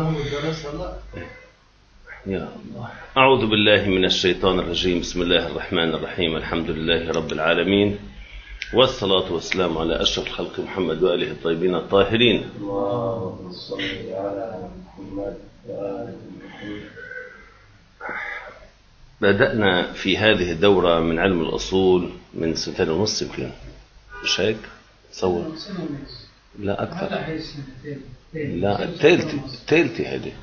يا الله. أعوذ بالله من الشيطان الرجيم. بسم الله الرحمن الرحيم. الحمد لله رب العالمين، والصلاة والسلام على أشرف الخلق محمد وآله الطيبين الطاهرين. اللهم صل على محمد وآل محمد. بدأنا في هذه الدورة من علم الأصول من 2.5 يمكن، مش هيك؟ تصور؟ لا أكثر. لا الثالثة هذه.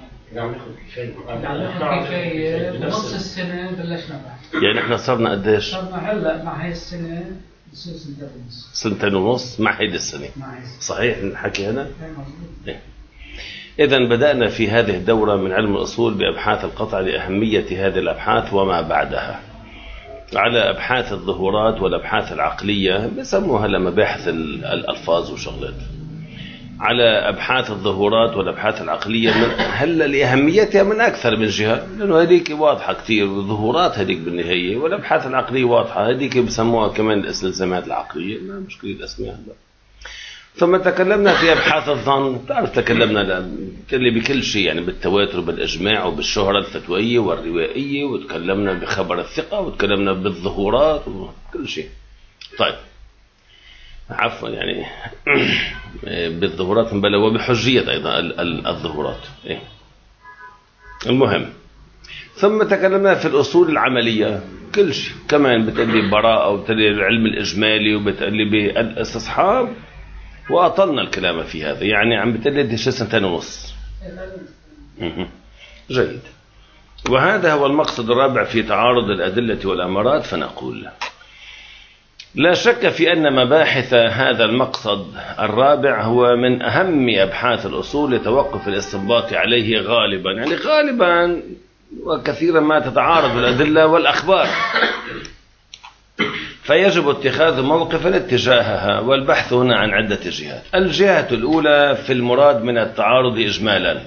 بنص السنة بلشنا بعد. يعني احنا صرنا قديش؟ صرنا هلا مع هاي السنة بصير 2.5. 2.5 مع هيدي السنة. صحيح نحكي هنا؟ إيه. إذا بدأنا في هذه الدورة من علم الأصول بأبحاث القطع لأهمية هذه الأبحاث وما بعدها، على أبحاث الظهورات والأبحاث العقلية، بسموها لمباحث الألفاظ وشغلات، على أبحاث الظهورات والأبحاث العقلية هلا لأهميتها من أكثر من جهة، لأنه هذيك واضحة كتير، الظهورات هذيك بالنهاية، والأبحاث العقلية واضحة، هذيك بسموها كمان الاستلزامات العقلية، ما مشكلة الأسماء هذا. ثم تكلمنا في أبحاث الظن، تعرف تكلمنا اللي بكل شيء، يعني بالتواتر وبالإجماع وبالشهرة الفتوية والروائية، وتكلمنا بخبر الثقة، وتكلمنا بالظهورات وكل شيء. طيب عفوا، يعني بالظهورات بلا، وبحجية أيضا الظهورات. إيه؟ المهم، ثم تكلمنا في الأصول العملية كل شيء، كمان بتقلي براءة، وبتقلي العلم الإجمالي، وبتقلي بالاستصحاب، وأطلنا الكلام في هذا، يعني عم بتقلي شيء 2.5. جيد. وهذا هو المقصد الرابع في تعارض الأدلة والأمارات. فنقول لا شك في أن مباحث هذا المقصد الرابع هو من أهم أبحاث الأصول لتوقف الاستنباط عليه غالبا، يعني غالبا وكثيرا ما تتعارض الأدلة والأخبار، فيجب اتخاذ موقفا اتجاهها، والبحث هنا عن عدة جهات. الجهة الأولى في المراد من التعارض إجمالا.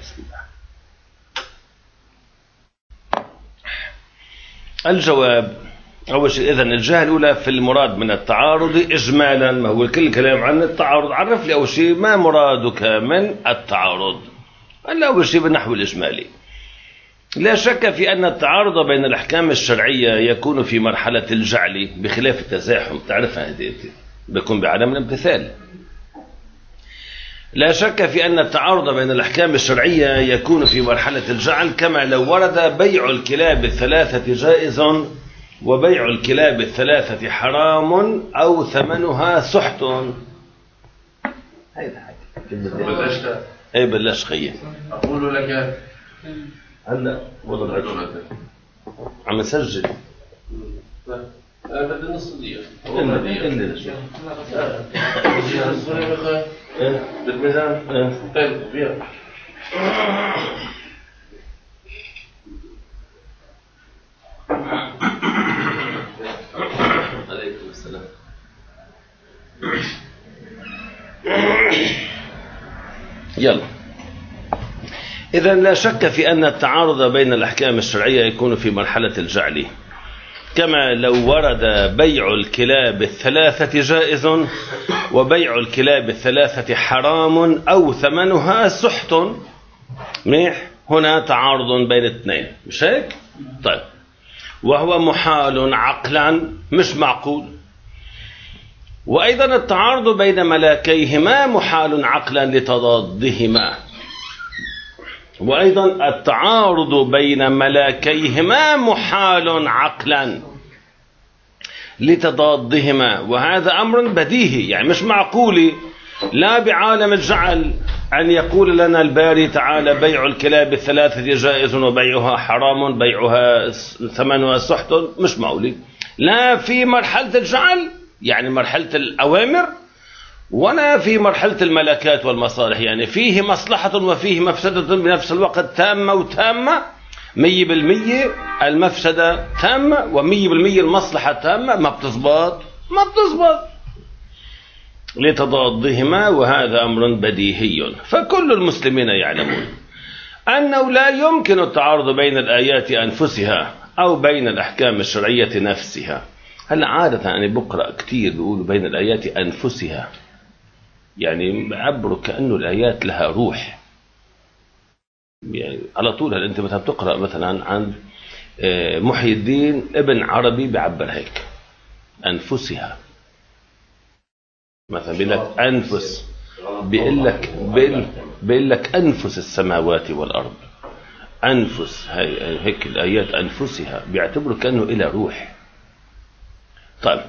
الجواب أول شيء، إذن الجهة الأولى في المراد من التعارض إجمالا، ما هو كل كلام عن التعارض، عرف لي أول شيء ما مرادك من التعارض. قال أول شيء بالنحو الإجمالي. لا شك في أن التعارض بين الأحكام الشرعية يكون في مرحلة الجعل بخلاف التزاحم، تعرفها هذه بيكون بعدم الامتثال. لا شك في أن التعارض بين الأحكام الشرعية يكون في مرحلة الجعل، كما لو ورد بيع الكلاب الثلاثة جائز وبيع الكلاب الثلاثة حرام أو ثمنها سحت. هيدا حاجة. أي بلاش خيّ. أقول لك هلا والله عم نسجل. هذا بالنص دقيقة. بالميزان. طيب بيع. عليكم السلام. يلا. إذن لا شك في أن التعارض بين الأحكام الشرعية يكون في مرحلة الجعل، كما لو ورد بيع الكلاب الثلاثة جائز وبيع الكلاب الثلاثة حرام أو ثمنها سحت. منيح، هنا تعارض بين الاثنين، مش هيك؟ طيب، وهو محال عقلا، مش معقول. وأيضا التعارض بين ملاكيهما محال عقلا لتضادهما. وأيضا التعارض بين ملاكيهما محال عقلا لتضادهما، وهذا أمر بديهي، يعني مش معقول لا بعالم الجعل أن يقول لنا الباري تعالى بيع الكلاب الثلاثة جائز وبيعها حرام، بيعها ثمنها سحت، مش معقول. لا في مرحلة الجعل، يعني مرحلة الأوامر، ولا في مرحلة الملكات والمصالح، يعني فيه مصلحة وفيه مفسدة بنفس الوقت، تامة وتامة، 100% المفسدة تامة و100% المصلحة تامة، ما بتزبط. لتضادهما، وهذا أمر بديهي، فكل المسلمين يعلمون أنه لا يمكن التعارض بين الآيات أنفسها أو بين الأحكام الشرعية نفسها. هل عادة أنا بقرأ كتير بيقولوا بين الآيات أنفسها، يعني بعبروا كأنه الآيات لها روح، يعني على طول. هل أنت مثلا بتقرأ مثلا عن محي الدين ابن عربي بيعبر هيك أنفسها مثلا، بيقول لك أنفس، بيقول لك أنفس السماوات والأرض، أنفس هيك الآيات أنفسها، بيعتبروا كأنه إلى روح. طيب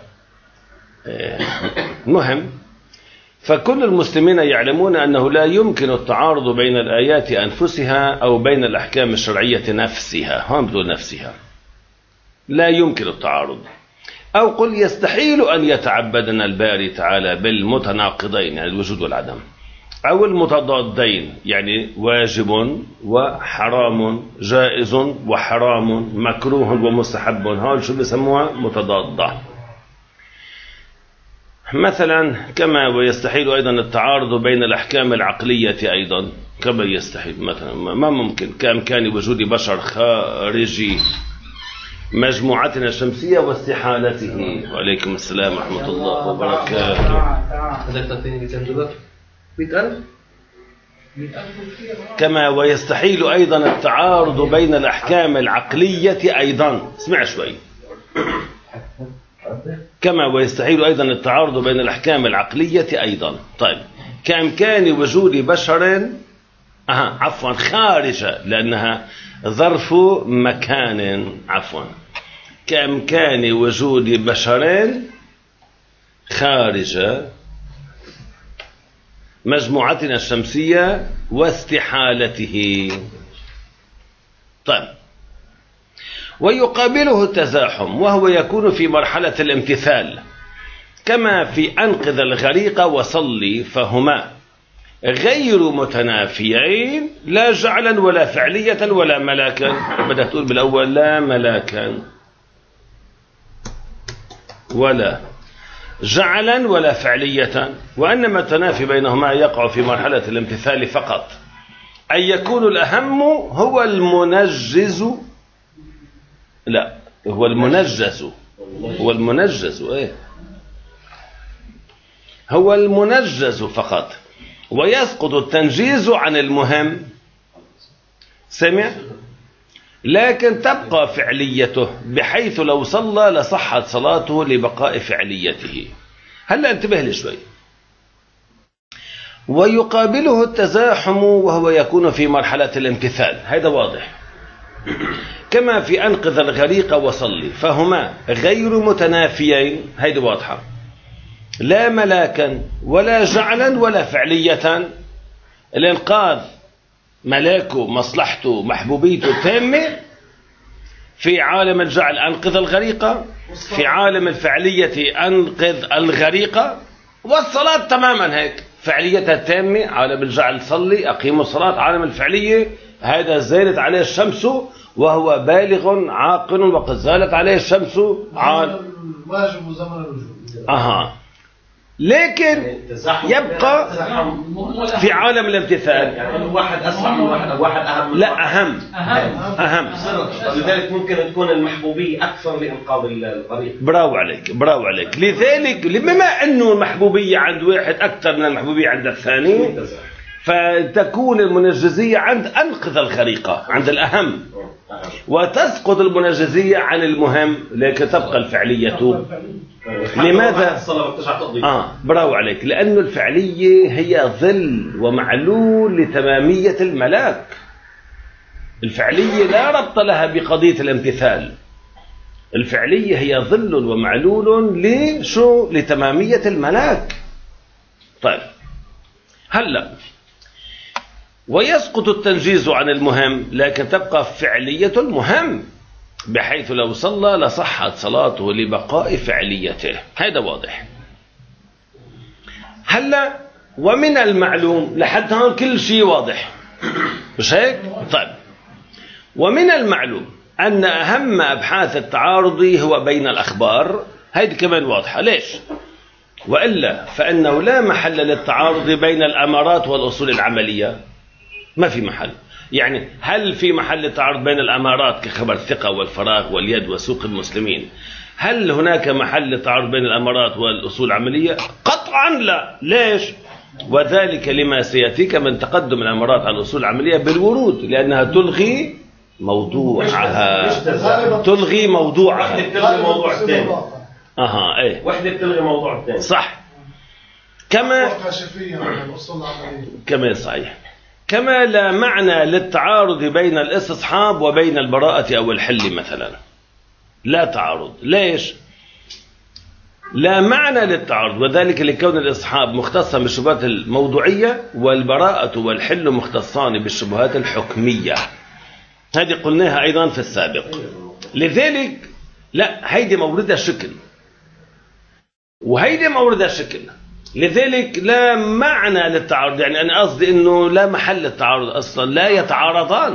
المهم، فكل المسلمين يعلمون أنه لا يمكن التعارض بين الآيات أنفسها أو بين الأحكام الشرعية نفسها. هم بدون نفسها لا يمكن التعارض. أو قل يستحيل أن يتعبدنا الباري تعالى بالمتناقضين، يعني الوجود والعدم، أو المتضادين، يعني واجب وحرام، جائز وحرام، مكروه ومستحب. هؤلاء شو بيسموها؟ متضادة. مثلا كما ويستحيل أيضا التعارض بين الأحكام العقلية أيضا، كما يستحيل مثلا ما ممكن كإمكان وجود بشر خارجي مجموعتنا الشمسية واستحالته. وعليكم السلام ورحمة الله وبركاته. هذا تعطيني كم دولار؟ 100,000. كما ويستحيل أيضا التعارض بين الأحكام العقلية أيضا. اسمع شوي. كما ويستحيل أيضا التعارض بين الأحكام العقلية أيضا. طيب كإمكان وجود بشر عفوا خارجة، لأنها ظرف مكان، عفوا، كإمكان وجود بشر خارج مجموعتنا الشمسية واستحالته. طيب ويقابله التزاحم، وهو يكون في مرحلة الامتثال، كما في أنقذ الغريق وصلي، فهما غير متنافيين، لا جعلا ولا فعلية ولا ملاكا. بدأت تقول بالأول لا ملاكا ولا جعلا ولا فعلية، وأنما التنافي بينهما يقع في مرحلة الامتثال فقط، أن يكون الأهم هو المنجز، لا هو المنجز، هو المنجز، إيه هو المنجز فقط، ويسقط التنجيز عن المهم. سمع؟ لكن تبقى فعليته، بحيث لو صلى لصحت صلاته لبقاء فعليته. هلا انتبه لي شوي. ويقابله التزاحم، وهو يكون في مرحلة الامتثال، هذا واضح، كما في أنقذ الغريق وصلي، فهما غير متنافيين، هذا واضحة، لا ملاكا ولا جعلا ولا فعلية. الإنقاذ ملاكه، مصلحته، محبوبيته تامة. في عالم الجعل أنقذ الغريقة، في عالم الفعلية أنقذ الغريقة، والصلاة تماما هيك فعليتها تامة. عالم الجعل صلي أقيم الصلاة، عالم الفعلية هذا زالت عليه الشمس وهو بالغ عاقل وقد زالت عليه الشمس واجب وزمن الوجود. لكن يبقى في عالم الامتثال، يعني واحد أسرع من واحد أو واحد أهم؟ لا أهم. لذلك ممكن تكون المحبوبية أكثر لإنقاذ الغريق. برافو عليك. لذلك بما أنه المحبوبية عند واحد أكثر من المحبوبية عند الثاني، فتكون المنجزية عند أنقذ الغريقة، عند الأهم، وتسقط المنجزية عن المهم، لكن تبقى الفعلية. لماذا؟ برافو عليك. لأن الفعلية هي ظل ومعلول لتمامية الملاك. الفعلية لا ربط لها بقضية الامتثال. الفعلية هي ظل ومعلول لتمامية الملاك. طيب هلأ ويسقط التنجيز عن المهم، لكن تبقى فعلية المهم، بحيث لو صلى لصحت صلاته لبقاء فعليته. هذا واضح. هلا ومن المعلوم لحد هون كل شيء واضح، مش هيك؟ طيب ومن المعلوم أن أهم أبحاث التعارض هو بين الأخبار. هذه كمان واضحة. ليش؟ وإلا فإنه لا محل للتعارض بين الأمارات والأصول العملية. ما في محل. يعني هل في محل تعارض بين الأمارات كخبر الثقة والفراغ واليد وسوق المسلمين؟ هل هناك محل تعارض بين الأمارات والأصول العملية؟ قطعا لا. ليش؟ وذلك لما سيأتيك من تقدم الأمارات على الأصول العملية بالورود، لأنها تلغي موضوعها. تلغي موضوعها. وحدة بتلغي موضوع الثاني. ايه وحدة بتلغي موضوع الثاني. صح. كما صحيح. كما لا معنى للتعارض بين الاستصحاب وبين البراءة أو الحل مثلا. لا تعارض. ليش؟ لا معنى للتعارض، وذلك لكون الاستصحاب مختصا بالشبهات الموضوعية والبراءة والحل مختصان بالشبهات الحكمية. هذه قلناها أيضا في السابق. لذلك لا، هيدي موردة شكل وهيدي موردة شكل، لذلك لا معنى للتعارض. يعني أنا قصدي أنه لا محل للتعارض أصلا، لا يتعارضان.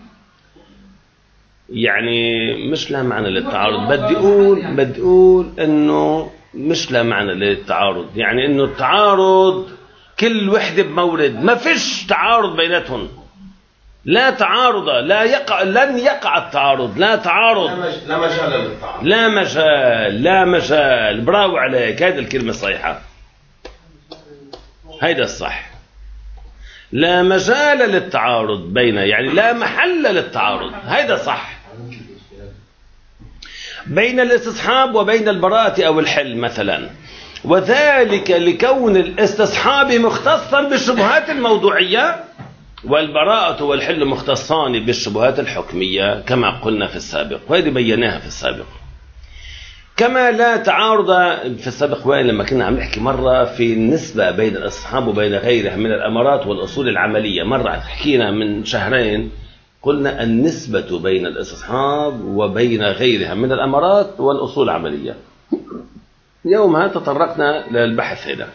يعني مش لا معنى للتعارض، بدي أقول أنه مش لا معنى للتعارض، يعني أنه التعارض كل وحدة بمورد، ما فيش تعارض بيناتهم. لا تعارض، لن يقع التعارض. لا تعارض، لا مجال للتعارض. لا مجال. برافو عليك، هذه الكلمة الصحيحة، هيدا الصح. لا مجال للتعارض بين، يعني لا محل للتعارض، هيدا صح، بين الاستصحاب وبين البراءة أو الحل مثلا. وذلك لكون الاستصحاب مختصا بالشبهات الموضوعية والبراءة والحل مختصان بالشبهات الحكمية كما قلنا في السابق، وهذه بيناها في السابق. كما لا تعارض في السابق، وين لما كنا عم نحكي مرة في النسبة بين الاستصحاب وبين غيرها من الأمارات والأصول العملية، مرة حكينا من شهرين قلنا النسبة بين الاستصحاب وبين غيرها من الأمارات والأصول العملية. يومها تطرقنا للبحث هذا.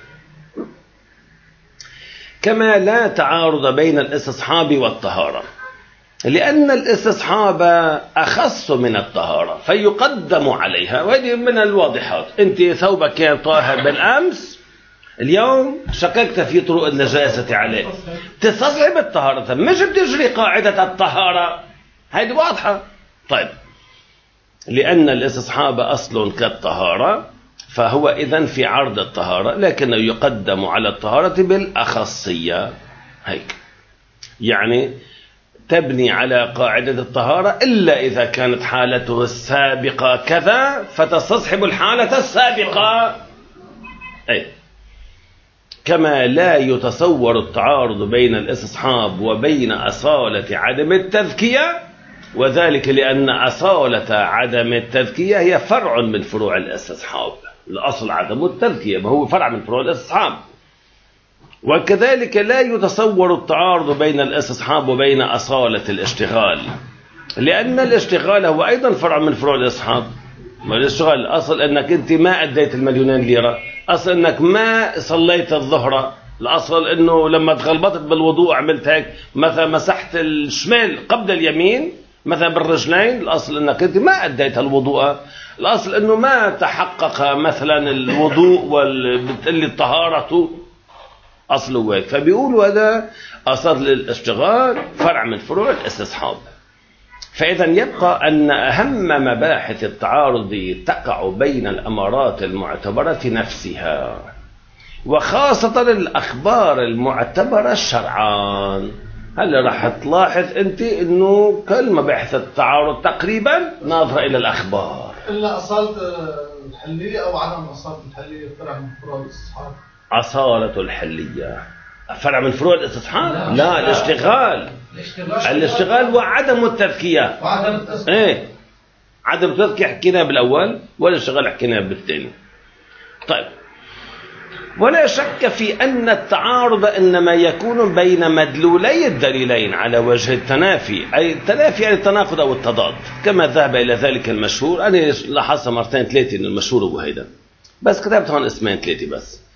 كما لا تعارض بين الاستصحاب والطهارة، لأن الاستصحاب أخص من الطهارة فيقدم عليها. وهذه من الواضحات. أنت ثوبك كان طاهر بالأمس، اليوم شككت في طرق النجاسة عليه، تستصحب الطهارة، مش بتجري قاعدة الطهارة. هذه واضحة. طيب، لأن الاستصحاب أصل كالطهارة فهو إذن في عرض الطهارة، لكنه يقدم على الطهارة بالأخصية. هيك يعني تبني على قاعدة الطهارة إلا إذا كانت حالته السابقة كذا فتستصحب الحالة السابقة. أي كما لا يتصور التعارض بين الاستصحاب وبين أصالة عدم التذكية، وذلك لأن أصالة عدم التذكية هي فرع من فروع الاستصحاب. الأصل عدم التذكية وهو فرع من فروع الاستصحاب. وكذلك لا يتصور التعارض بين الاستصحاب وبين أصالة الاشتغال، لأن الاشتغال هو أيضا فرع من فروع الاستصحاب. الاشتغال الأصل أنك أنت ما أديت المليونين ليرة، أصل أنك ما صليت الظهر، الأصل أنه لما تغلبطت بالوضوء عملت هيك مثلا، مسحت الشمال قبل اليمين مثلا بالرجلين، الأصل أنك أنت ما أديت الوضوء. الأصل أنه ما تحقق مثلا الوضوء وبالتالي الطهارة أصله هيك. فبيقولوا هذا أصل الاشتغال فرع من فروع الاستصحاب. فإذا يبقى أن أهم مباحث التعارض تقع بين الأمارات المعتبرة نفسها، وخاصة الأخبار المعتبرة شرعا. هل راح تلاحظ أنت أنه كل مباحث التعارض تقريبا ناظرة إلى الأخبار، إلا أصالة الحلية أو عدم أصالة الحلية فرع من فروع الاستصحاب. أصالة الحلية فرع من فروع الاستصحاب؟ لا، الاشتغال وعدم التذكية. ايه، عدم التذكية حكينا بالأول، والاشتغال حكينا بالثاني. طيب، ولا شك في أن التعارض إنما يكون بين مدلولي الدليلين على وجه التنافي، أي التنافي يعني التناقض أو التضاد، كما ذهب إلى ذلك المشهور. أنا لاحظت مرتين ثلاثة إن المشهور هو هيدا، بس كتبت هون اسمين ثلاثة بس.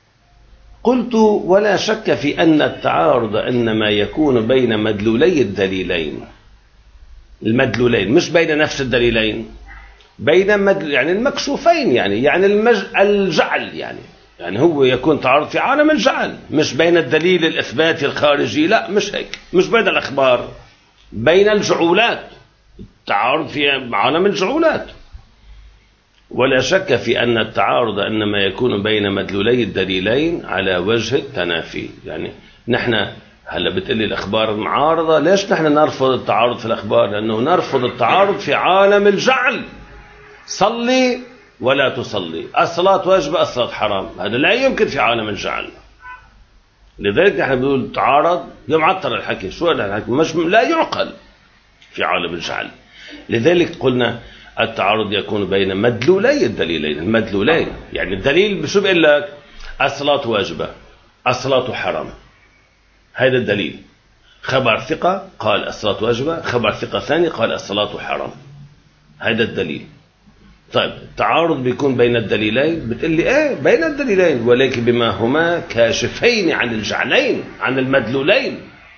قلت ولا شك في أن التعارض إنما يكون بين مدلولي الدليلين، المدلولين مش بين نفس الدليلين، بين يعني المكشوفين، يعني الجعل، يعني هو يكون تعارض في عالم الجعل، مش بين الدليل الإثباتي الخارجي، لا مش هيك، مش بين الأخبار، بين الجعولات، تعارض في عالم الجعولات. ولا شك في أن التعارض إنما يكون بين مدلولي الدليلين على وجه التنافي. يعني نحن هلا بتقلي الأخبار معارضة، ليش نحن نرفض التعارض في الأخبار؟ لأنه نرفض التعارض في عالم الجعل. صلي ولا تصلي، الصلاة واجبة الصلاة حرام، هذا لا يمكن في عالم الجعل. لذلك نحن بنقول تعارض يوم عطر الحكي، شو الحكي؟ مش لا يعقل في عالم الجعل. لذلك قلنا التعارض يكون بين مدلولي الدليلين. المدلولين يعني الدليل شو بيقول لك؟ الصلاة واجبة الصلاة حرام، هذا الدليل. خبر ثقة قال الصلاة واجبة، خبر ثقة ثاني قال الصلاة حرام، هذا الدليل. طيب التعارض بيكون بين الدليلين، بتقول لي ايه بين الدليلين، ولكن بما هما كاشفين عن الجعلين عن المدلولين.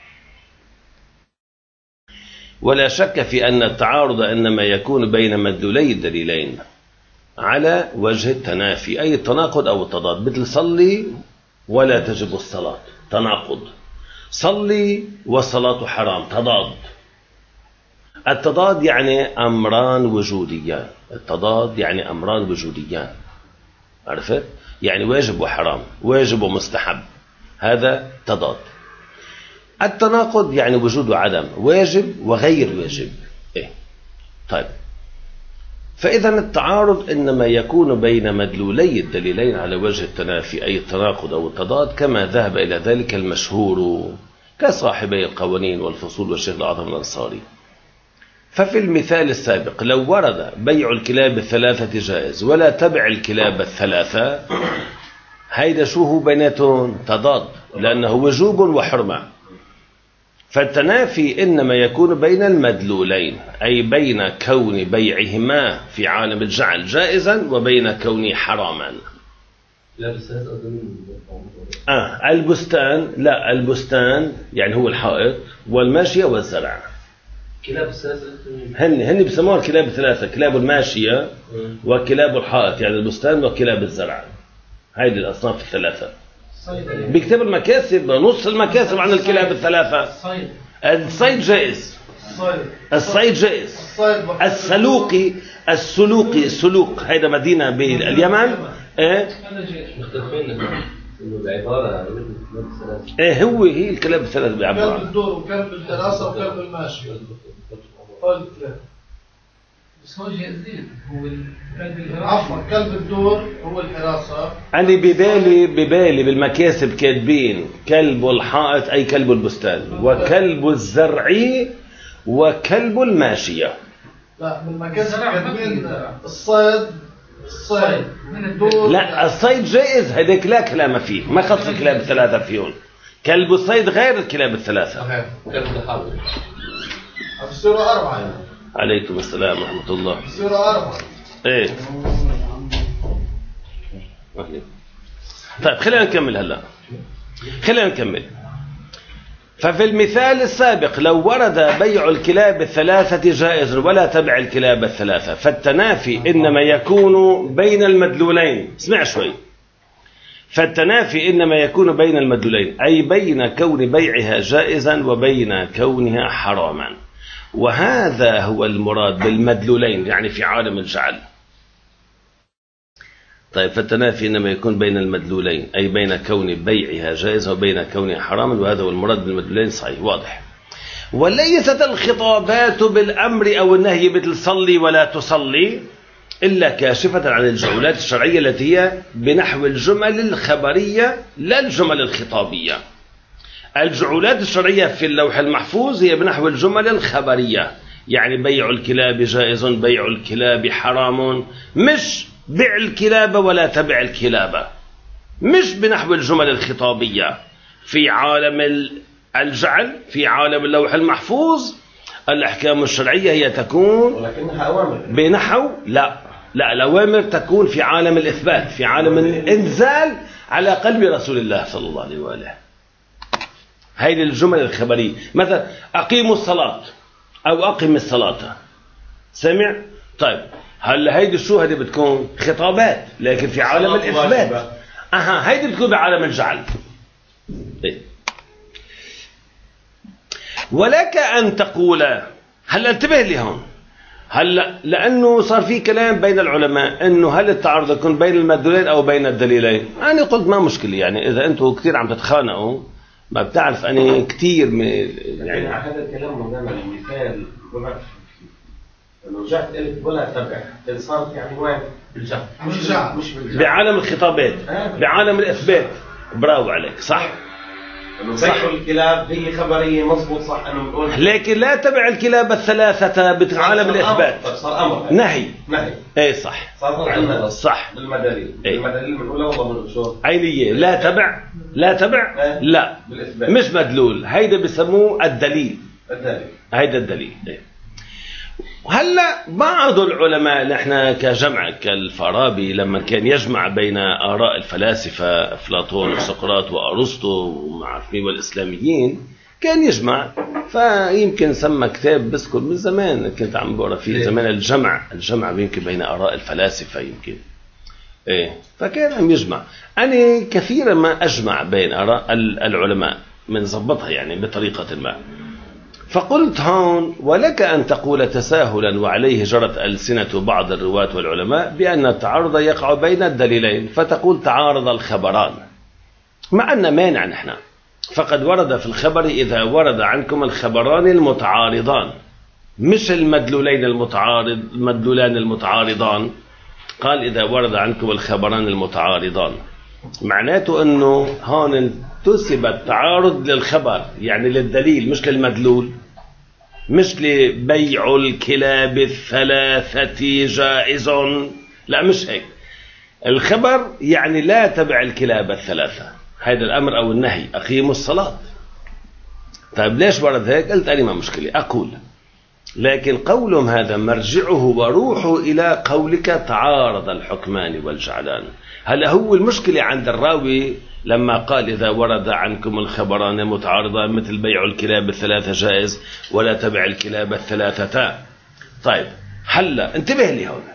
ولا شك في أن التعارض إنما يكون بين مدلولي الدليلين على وجه التنافي، أي التناقض أو التضاد. مثل صلي ولا تجب الصلاة، تناقض. صلي والصلاة حرام، تضاد. التضاد يعني أمران وجوديان، التضاد يعني أمران وجوديان، عرفت؟ يعني واجب وحرام، واجب ومستحب، هذا تضاد. التناقض يعني وجود وعدم، واجب وغير واجب. إيه؟ طيب، فإذا التعارض إنما يكون بين مدلولي الدليلين على وجه التنافي، أي التناقض أو التضاد، كما ذهب إلى ذلك المشهور كصاحبي القوانين والفصول والشيخ الأعظم الأنصاري. ففي المثال السابق لو ورد بيع الكلاب الثلاثة جائز ولا تبع الكلاب الثلاثة، هيدا شو هو بيناتهم؟ تضاد، لأنه وجوب وحرمة. فالتنافي إنما يكون بين المدلولين، أي بين كون بيعهما في عالم الجعل جائزا وبين كونه حراما. البستان، لا البستان يعني هو الحائط والماشية والزرع. كلاب الثلاثة هن بسموها الكلاب الثلاثة، كلاب الماشية وكلاب الحائط يعني البستان وكلاب الزرع، هذه الأصناف الثلاثة. بكتاب المكاسب نص المكاسب عن الكلاب الثلاثة. الصيد جائز، الصيد جائز. السلوق هيدا مدينة باليمن. مختلفين إنه العبارة هي الكلاب الثلاثة بعبارة كلب الدور وكلب الدراسة وكلب الماشي. بس هو جائزين، هو عفوا كلب الدور هو الحراسة. أنا ببالي بالمكاسب كاتبين كلب الحائط أي كلب البستان، وكلب الزرعي وكلب الماشية. لا بالمكاسب كاتبين الصيد من الدور. لا الصيد جائز، هذاك لا كلام فيه، ما خص الكلاب الثلاثة فيهم. كلب الصيد غير الكلاب الثلاثة. كلب الحاضر بصيروا 4 يعني. عليكم السلام ورحمة الله. بصيروا 4. ايه طيب خلينا نكمل هلا، خلينا نكمل. ففي المثال السابق لو ورد بيع الكلاب الثلاثة جائز ولا تبع الكلاب الثلاثة، فالتنافي إنما يكون بين المدلولين. اسمع شوي، فالتنافي إنما يكون بين المدلولين، أي بين كون بيعها جائزا وبين كونها حراما. وهذا هو المراد بالمدلولين يعني في عالم الجعل. طيب فالتنافي إنما يكون بين المدلولين، أي بين كون بيعها جائزة وبين كونها حراما، وهذا هو المراد بالمدلولين. صحيح واضح. وليست الخطابات بالأمر أو النهي مثل صلي ولا تصلي إلا كاشفة عن الجعولات الشرعية التي هي بنحو الجمل الخبرية لا الجمل الخطابية. الجعولات الشرعية في اللوح المحفوظ هي بنحو الجمل الخبرية، يعني بيع الكلاب جائز بيع الكلاب حرام، مش بيع الكلاب ولا تبع الكلاب، مش بنحو الجمل الخطابية. في عالم الجعل في عالم اللوح المحفوظ الأحكام الشرعية هي تكون ولكنها أوامر بنحو لا الأوامر تكون في عالم الإثبات، في عالم الإنزال على قلب رسول الله صلى الله عليه وآله. هذه الجمل الخبرية، مثلا أقيموا الصلاة أو أقم الصلاة، سمع؟ طيب هلا هيدي شو هذه بتكون خطابات لكن في عالم الإثبات. هيدي بتكون بعالم الجعل. إيه؟ ولك أن تقول، هلا انتبه لي هون، هلا لأنه صار في كلام بين العلماء إنه هل التعارض يكون بين المدلولين أو بين الدليلين. أنا قلت ما مشكلة، يعني إذا أنتم كثير عم تتخانقوا ما بتعرف أنا كثير يعني هذا الكلام مولانا المثال لو رجعت قلت ولا تبع صارت يعني وين بالجهل مش بالجهل بعالم الخطابات بعالم الإثبات. برافو عليك صح. صح الكلاب هي خبرية مضبوط صح أنه بنقول، لكن لا تبع الكلاب الثلاثة بعالم الإثبات. صار أمر نهي إيه صح صح بالمدليل المدليل بنقولها والله من الأصول عينية لا تبع لا بالإثبات. مش مدلول، هيدا بسموه الدليل. هيدا الدليل إيه. وهلا بعض العلماء نحن كجمع كالفارابي لما كان يجمع بين آراء الفلاسفة أفلاطون وسقراط وأرسطو ومع والإسلاميين كان يجمع، فيمكن سمى كتاب بذكر من زمان كنت عم بقرا فيه زمان الجمع يمكن بين آراء الفلاسفة يمكن إيه، فكان عم يجمع. أنا كثيرا ما أجمع بين آراء العلماء من ضبطها يعني بطريقة ما. فقلت هون ولك أن تقول تساهلا وعليه جرت ألسنة بعض الرواة والعلماء بأن التعارض يقع بين الدليلين، فتقول تعارض الخبران، مع أن مانع نحن، فقد ورد في الخبر إذا ورد عنكم الخبران المتعارضان، مش المدلولان المتعارضان. قال إذا ورد عنكم الخبران المتعارضان، معناته أنه هون انتسب التعارض للخبر يعني للدليل مش للمدلول، مش لبيع الكلاب الثلاثة جائز، لا مش هيك. الخبر يعني لا تبع الكلاب الثلاثة، هذا الأمر أو النهي، أقيموا الصلاة. طيب ليش ورد هيك؟ قلت أنا ما مشكلة أقول، لكن قولهم هذا مرجعه وروحه إلى قولك تعارض الحكمان والجعلان. هل هو المشكلة عند الراوي لما قال إذا ورد عنكم الخبران متعارضان مثل بيع الكلاب الثلاثة جائز ولا تبع الكلاب الثلاثة. طيب هلا انتبه لي هون،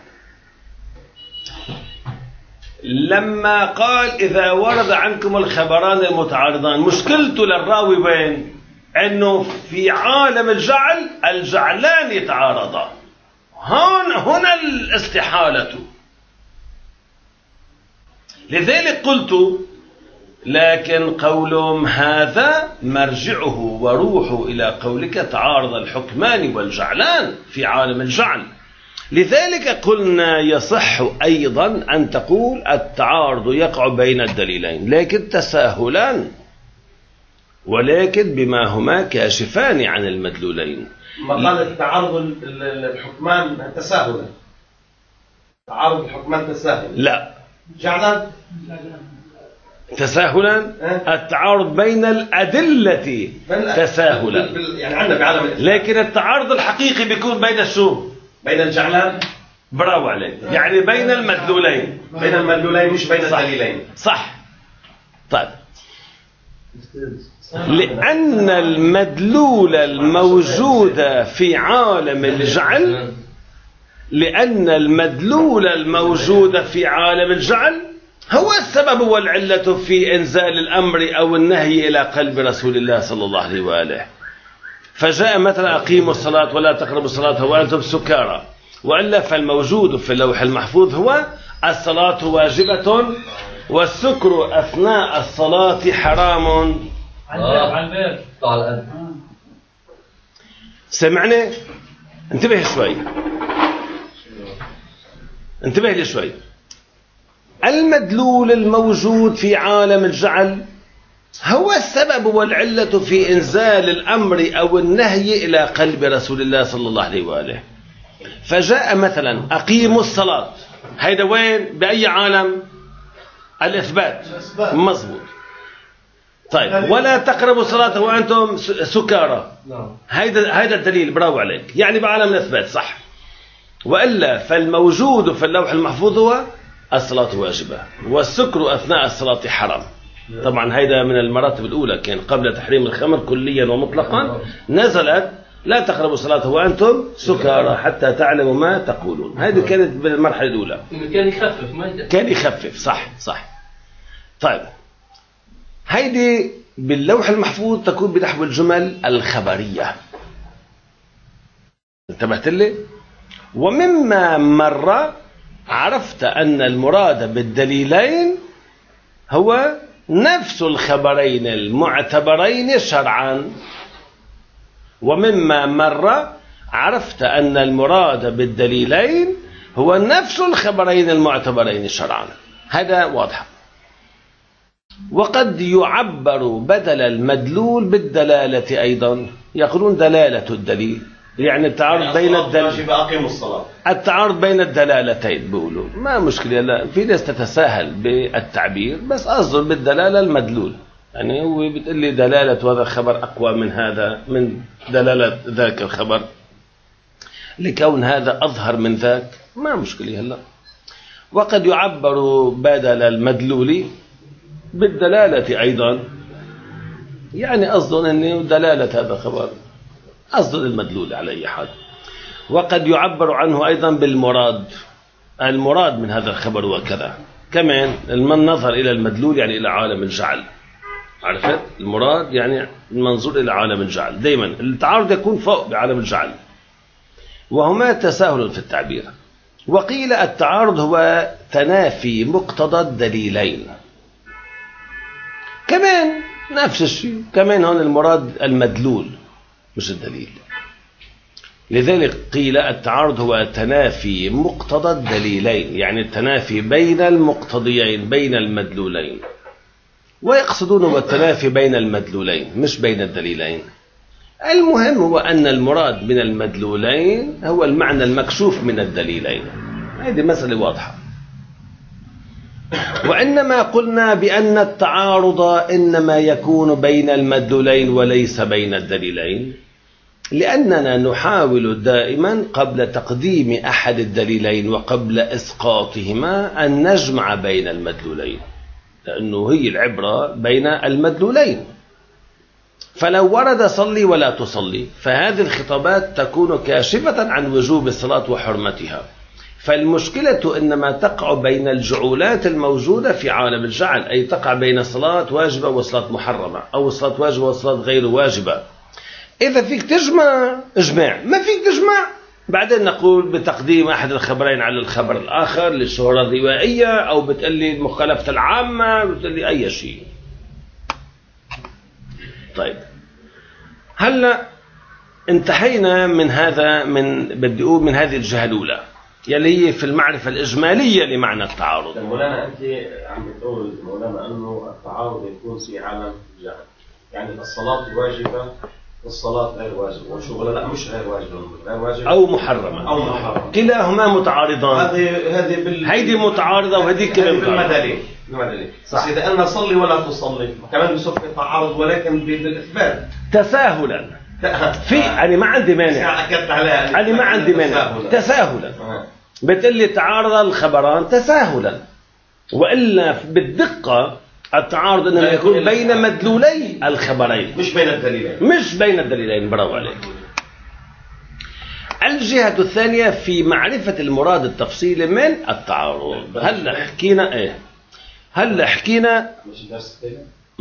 لما قال إذا ورد عنكم الخبران المتعارضان مشكلته للراوي وين؟ أنه في عالم الجعل الجعلان يتعارضان، هنا الاستحالة. لذلك قلت لكن قولهم هذا مرجعه وروحه إلى قولك تعارض الحكمان والجعلان في عالم الجعل. لذلك قلنا يصح أيضا أن تقول التعارض يقع بين الدليلين لكن تساهلا، ولكن بما هما كاشفان عن المدلولين. ما قال التعارض الحكمان تساهلا، تعارض الحكمان تساهل لا جعلا تساهلا التعارض بين الأدلة تساهلا يعني عندنا بعالم لكن التعارض الحقيقي بيكون بين شو؟ بين الجعلان. برافو عليك، يعني بين المدلولين مش بين الدليلين. صح. طيب لأن المدلول الموجود في عالم الجعل هو السبب والعلة في إنزال الأمر أو النهي إلى قلب رسول الله صلى الله عليه وآله. فجاء مثلا أقيموا الصلاة ولا تقربوا الصلاة وأنتم سكارى، وإلا فالموجود في اللوح المحفوظ هو الصلاة واجبة والسكر أثناء الصلاة حرام. سمعني؟ انتبه لي شوي. المدلول الموجود في عالم الجعل هو السبب والعلة في إنزال الأمر أو النهي إلى قلب رسول الله صلى الله عليه وآله. فجاء مثلا أقيموا الصلاة، هيدا وين؟ بأي عالم؟ الإثبات. مظبوط. طيب ولا تقربوا الصلاة وأنتم سكارى، هيدا الدليل. برافو عليك، يعني بعالم الإثبات صح. وإلا فالموجود في اللوح المحفوظ هو الصلاة واجبة والسكر أثناء الصلاة حرام. طبعا هيدا من المراتب الأولى، كان قبل تحريم الخمر كليا ومطلقا نزلت لا تقربوا الصلاة وأنتم سكارى حتى تعلموا ما تقولون. هذه كانت بالمرحلة الأولى، كان يخفف. صح. طيب هيدي باللوح المحفوظ تكون بنحو الجمل الخبرية. انتبهت لي؟ ومما مر عرفت أن المراد بالدليلين هو نفس الخبرين المعتبرين شرعا. ومما مر عرفت أن المراد بالدليلين هو نفس الخبرين المعتبرين شرعا. هذا واضح. وقد يعبر بدل المدلول بالدلالة أيضا. يقولون دلالة الدليل يعني التعارض بين التعارض بين الدلالتين. بيقولوا ما مشكلة، لا في ناس تتساهل بالتعبير، بس أصدر بالدلالة المدلول. يعني هو بتقول لي دلالة هذا الخبر أقوى من هذا من دلالة ذاك الخبر، لكون هذا أظهر من ذاك، ما مشكلة هلا. وقد يعبر بدل المدلول بالدلالة أيضا، يعني أصدر أن دلالة هذا الخبر أصدر المدلول على أي حال. وقد يعبر عنه أيضا بالمراد، المراد من هذا الخبر وكذا. كمان النظر إلى المدلول يعني إلى عالم الجعل. عرفت؟ المراد يعني المنظور إلى عالم الجعل. دائما التعارض يكون فوق بعالم الجعل، وهما تساهل في التعبير. وقيل التعارض هو تنافي مقتضى الدليلين. كمان نفس الشيء، كمان هون المراد المدلول مش الدليل. لذلك قيل التعارض هو تنافي مقتضى الدليلين، يعني التنافي بين المقتضيين بين المدلولين. ويقصدون هو التنافي بين المدلولين مش بين الدليلين. المهم هو أن المراد من المدلولين هو المعنى المكشوف من الدليلين. هذه مسألة واضحة. وإنما قلنا بأن التعارض إنما يكون بين المدلولين وليس بين الدليلين، لأننا نحاول دائما قبل تقديم أحد الدليلين وقبل إسقاطهما أن نجمع بين المدلولين، لأنه هي العبرة بين المدلولين. فلو ورد صلي ولا تصلي فهذه الخطابات تكون كاشفة عن وجوب الصلاة وحرمتها. فالمشكلة إنما تقع بين الجعولات الموجودة في عالم الجعل، أي تقع بين صلاة واجبة وصلاة محرمة، أو صلاة واجبة وصلاة غير واجبة. إذا فيك تجمع اجمع، ما فيك تجمع بعدين نقول بتقديم أحد الخبرين على الخبر الآخر للشهرة الروائية، أو بتقلي المخالفة العامة، بتقلي أي شيء. طيب هلا انتهينا من هذا، بدي أقول من هذه الجهة الأولى يلي هي في المعرفة الإجمالية لمعنى التعارض. مولانا أنت عم بتقول مولانا أنه التعارض يكون في عالم الجهل، يعني الصلاة واجبة والصلاة غير واجبة، وشو ولا لا مش غير واجبة، غير واجبة أو محرمة كلاهما متعارضان. هيدي متعارضة وهذه كلها بالمدلول. بس إذا قلنا صلي ولا تصلي كمان بصف التعارض، ولكن بالإثبات تساهلا. في أنا ما عندي مانع، أنا ما عندي مانع تساهلا. بتقول لي تعارض الخبران تساهلا، وإلا بالدقة التعارض إنما يكون بين مدلولي الخبرين مش بين الدليلين. برافو عليك. الجهة الثانية في معرفة المراد التفصيلي من التعارض. هلا حكينا إيه؟ هلا حكينا مش درس كده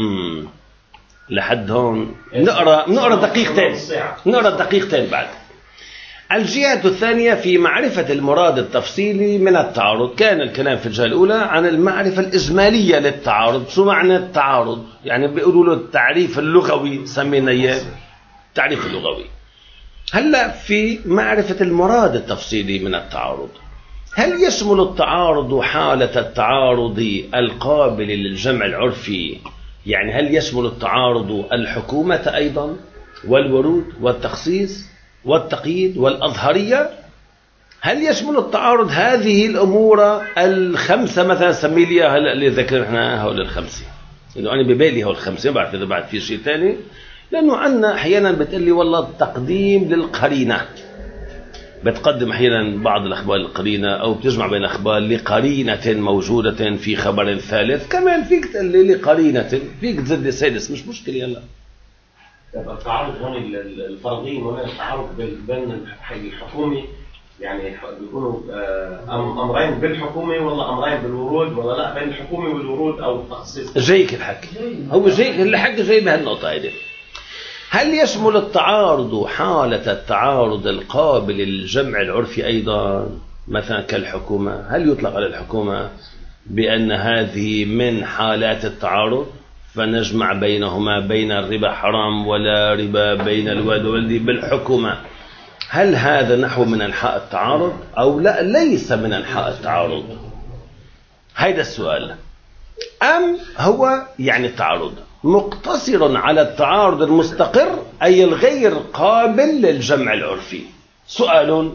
لحد هون. نقرأ دقيقتين بعد. الجهة الثانية في معرفة المراد التفصيلي من التعارض. كان الكلام في الجهة الأولى عن المعرفة الإجمالية للتعارض. شو معنى التعارض؟ يعني بيقولوا له التعريف اللغوي، سمينا إياه التعريف اللغوي. هلا في معرفة المراد التفصيلي من التعارض، هل يشمل التعارض حالة التعارض القابل للجمع العرفي؟ يعني هل يشمل التعارض الحكومة أيضا والورود والتخصيص والتقييد والأظهرية؟ هل يشمل التعارض هذه الأمور الخمسة مثلا؟ سمي لي هلا اللي ذكرنا هؤلاء الخمسة، إنه أنا ببالي هؤلاء الخمسة، ما بعرف إذا بعد في شيء ثاني، لأنه عنا أحيانا بتقلي والله التقديم للقرينة، بتقدم أحيانا بعض الأخبار القرينة، أو بتجمع بين أخبار لقرينة موجودة في خبر ثالث. كمان فيك تقلي لقرينة، فيك تزد سادس، مش مشكلة. يلا التعارض هون الفرضي، هنا التعارض بين الحكومي، يعني بيكونوا أمرين بالحكومي ولا أمرين بالورود، ولا لا بين الحكومي والورود أو التخصيص. جايك الحكي، هو جايك الحكي جاي بهالنقطة هذه. هل يشمل التعارض حالة التعارض القابل للجمع العرفي أيضا، مثلا كالحكومة؟ هل يطلق على الحكومة بأن هذه من حالات التعارض فنجمع بينهما بين الربا حرام ولا ربا بين الوالد والدي بالحكومة؟ هل هذا نحو من أنحاء التعارض أو لا ليس من أنحاء التعارض؟ هيدا السؤال. أم هو يعني التعارض مقتصر على التعارض المستقر أي الغير قابل للجمع العرفي؟ سؤال.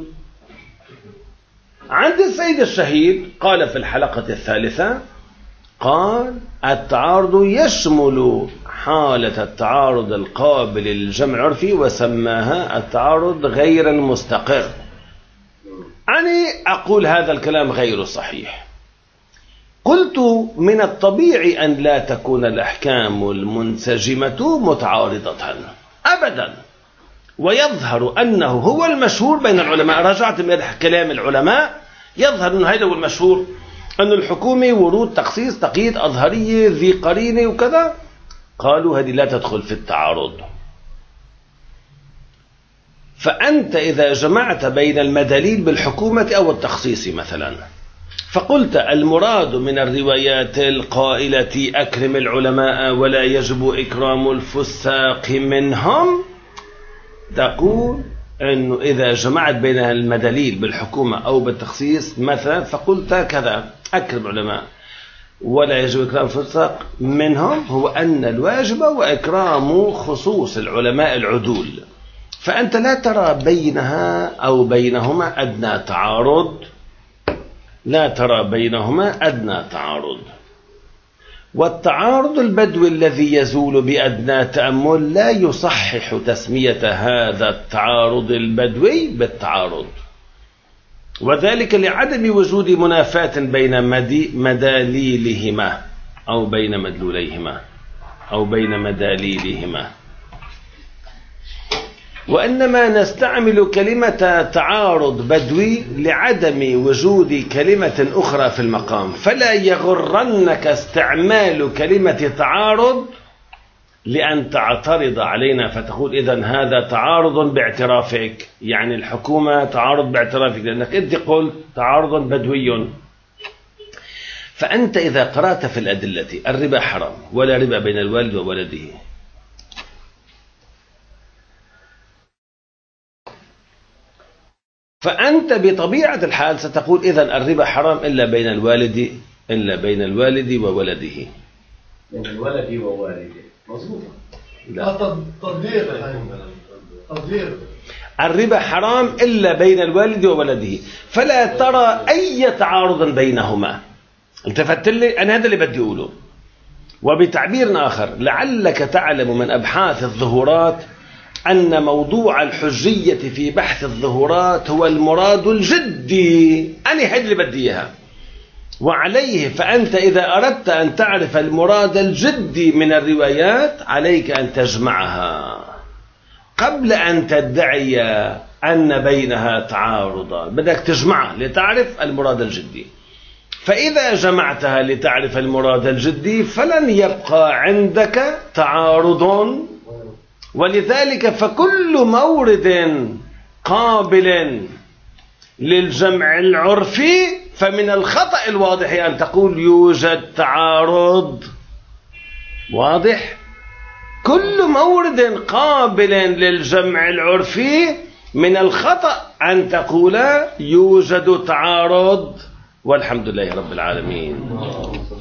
عند السيد الشهيد قال في الحلقة الثالثة، قال التعارض يشمل حالة التعارض القابل للجمع العرفي وسماها التعارض غير المستقر. أنا أقول هذا الكلام غير صحيح. قلت من الطبيعي أن لا تكون الأحكام المنسجمة متعارضة أبدا، ويظهر أنه هو المشهور بين العلماء. رجعت من كلام العلماء، يظهر أنه هذا هو المشهور، أن الحكومة ورود تخصيص تقييد أظهرية ذي قرينة وكذا، قالوا هذه لا تدخل في التعارض. فأنت إذا جمعت بين المدليل بالحكومة أو التخصيص مثلا، فقلت المراد من الروايات القائلة أكرم العلماء ولا يجب إكرام الفساق منهم، تقول أنه إذا جمعت بين المدليل بالحكومة أو بالتخصيص مثلا، فقلت كذا أكرم العلماء ولا يجب إكرام الفساق منهم، هو أن الواجب وإكرام خصوص العلماء العدول، فأنت لا ترى بينها أو بينهما أدنى تعارض، لا ترى بينهما أدنى تعارض. والتعارض البدوي الذي يزول بأدنى تأمل لا يصحح تسمية هذا التعارض البدوي بالتعارض، وذلك لعدم وجود منافاة بين مداليلهما أو بين مدلوليهما أو بين مداليلهما، وإنما نستعمل كلمة تعارض بدوي لعدم وجود كلمة أخرى في المقام. فلا يغرنك استعمال كلمة تعارض لأن تعترض علينا فتقول إذن هذا تعارض باعترافك، يعني الحكومة تعارض باعترافك، لأنك أنت قلت تعارض بدوي. فأنت إذا قرأت في الأدلة الربا حرام ولا ربا بين الوالد وولده، فأنت بطبيعة الحال ستقول إذن الربا حرام إلا بين الوالد وولده. بين الولد ووالده، مظبوط. لا تضيير الربا حرام إلا بين الوالد وولده، فلا ترى أي تعارض بينهما. التفت لي أنا هذا اللي بدي أقوله. وبتعبير آخر، لعلك تعلم من أبحاث الظهورات أن موضوع الحجية في بحث الظهورات هو المراد الجدي. أنا هذا اللي بدي إياها. وعليه فأنت إذا أردت أن تعرف المراد الجدي من الروايات عليك أن تجمعها قبل أن تدعي أن بينها تعارضا، بدك تجمعها لتعرف المراد الجدي. فإذا جمعتها لتعرف المراد الجدي فلن يبقى عندك تعارض. ولذلك فكل مورد قابل للجمع العرفي فمن الخطأ الواضح أن تقول يوجد تعارض. واضح؟ كل مورد قابل للجمع العرفي من الخطأ أن تقول يوجد تعارض. والحمد لله رب العالمين.